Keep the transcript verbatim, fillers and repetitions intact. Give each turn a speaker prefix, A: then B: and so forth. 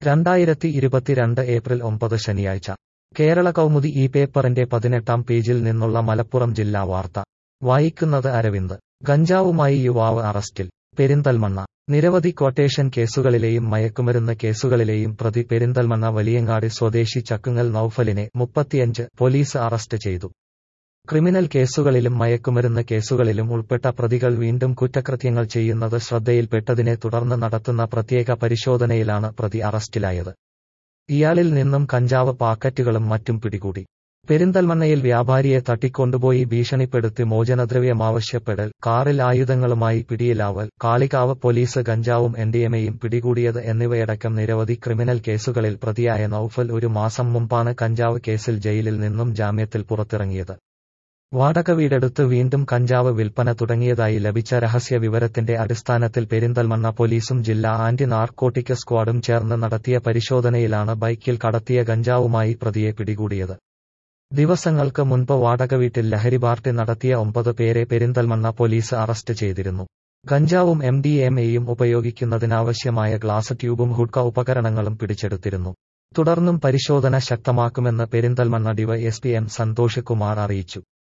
A: രണ്ടായിരത്തി ഇരുപത്തിരണ്ട് ഏപ്രിൽ ഒമ്പത് ശനിയാഴ്ച കേരള കൗമുദി ഈ പേപ്പറിന്റെ പതിനെട്ടാം പേജിൽ നിന്നുള്ള മലപ്പുറം ജില്ലാ വാർത്ത വായിക്കുന്നത് അരവിന്ദ്. ഗഞ്ചാവുമായി യുവാവ് അറസ്റ്റിൽ. പെരിന്തൽമണ്ണ. നിരവധി ക്വട്ടേഷൻ കേസുകളിലെയും മയക്കുമരുന്ന് കേസുകളിലെയും പ്രതി പെരിന്തൽമണ്ണ വലിയങ്ങാടി സ്വദേശി ചക്കുങ്ങൽ നൌഫലിനെ മുപ്പത്തിയഞ്ച് പോലീസ് അറസ്റ്റ് ചെയ്തു. ക്രിമിനൽ കേസുകളിലും മയക്കുമരുന്ന് കേസുകളിലും ഉൾപ്പെട്ട പ്രതികൾ വീണ്ടും കുറ്റകൃത്യങ്ങൾ ചെയ്യുന്നത് ശ്രദ്ധയിൽപ്പെട്ടതിനെ തുടർന്ന് നടത്തുന്ന പ്രത്യേക പരിശോധനയിലാണ് പ്രതി അറസ്റ്റിലായത്. ഇയാളിൽ നിന്നും കഞ്ചാവ് പാക്കറ്റുകളും മറ്റും പിടികൂടി. പെരിന്തൽമണ്ണയിൽ വ്യാപാരിയെ തട്ടിക്കൊണ്ടുപോയി ഭീഷണിപ്പെടുത്തി മോചനദ്രവ്യമാവശ്യപ്പെടൽ, കാറിൽ ആയുധങ്ങളുമായി പിടിയിലാവൽ, കാളികാവ് പോലീസ് ഗഞ്ചാവും എൻഡിഎമയും പിടികൂടിയത് എന്നിവയടക്കം നിരവധി ക്രിമിനൽ കേസുകളിൽ പ്രതിയായ നൌഫൽ ഒരു മാസം മുമ്പാണ് കഞ്ചാവ് കേസിൽ ജയിലിൽ നിന്നും ജാമ്യത്തിൽ പുറത്തിറങ്ങിയത്. വാടക വീടെടുത്ത് വീണ്ടും കഞ്ചാവ് വിൽപ്പന തുടങ്ങിയതായി ലഭിച്ച രഹസ്യ വിവരത്തിന്റെ അടിസ്ഥാനത്തിൽ പെരിന്തൽമണ്ണ പോലീസും ജില്ലാ ആന്റി നാർക്കോട്ടിക് സ്ക്വാഡും ചേർന്ന് നടത്തിയ പരിശോധനയിലാണ് ബൈക്കിൽ കടത്തിയ ഗഞ്ചാവുമായി പ്രതിയെ പിടികൂടിയത്. ദിവസങ്ങൾക്ക് മുൻപ് വാടക വീട്ടിൽ ലഹരി പാർട്ടി നടത്തിയ ഒമ്പത് പേരെ പെരിന്തൽമണ്ണ പോലീസ് അറസ്റ്റ് ചെയ്തിരുന്നു. ഗഞ്ചാവും എം ഡി എം എയും ഉപയോഗിക്കുന്നതിനാവശ്യമായ ഗ്ലാസ് ട്യൂബും ഹുഡ്ക ഉപകരണങ്ങളും പിടിച്ചെടുത്തിരുന്നു. തുടർന്നും പരിശോധന ശക്തമാക്കുമെന്ന് പെരിന്തൽമണ്ണ ഡിവൈഎസ്പി എം സന്തോഷ് കുമാർ അറിയിച്ചു.